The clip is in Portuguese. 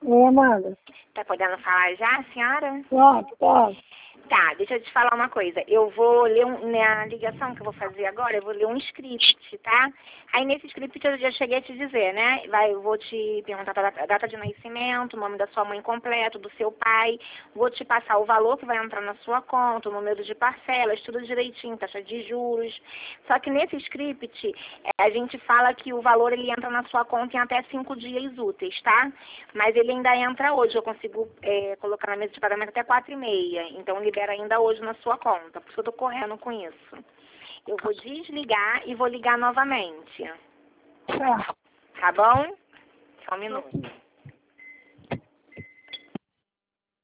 Amanda. Tá podendo falar já, senhora? Pode. Tá, deixa eu te falar uma coisa. Eu vou ler na ligação que eu vou fazer agora, eu vou ler um script, tá? Aí nesse script eu já cheguei a te dizer, né? Eu vou te perguntar a data de nascimento, o nome da sua mãe completo, do seu pai, vou te passar o valor que vai entrar na sua conta, o número de parcelas, tudo direitinho, taxa de juros. Só que nesse script a gente fala que o valor ele entra na sua conta em até 5 dias úteis, tá? Mas ele ainda entra hoje, eu consigo colocar na mesa de pagamento até 4h30, então libera ainda hoje na sua conta, por isso eu tô correndo com isso. Eu vou desligar e vou ligar novamente. Tá. Tá bom? Só um minuto.